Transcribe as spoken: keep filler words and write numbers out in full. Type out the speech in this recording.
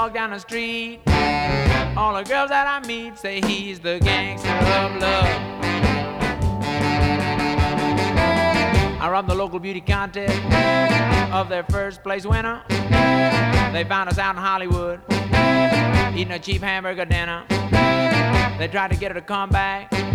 walk down the street, all the girls that I meet say he's the gangster of love. I robbed the local beauty contest of their first place winner. They found us out in Hollywood, eating a cheap hamburger dinner. They tried to get her to come back,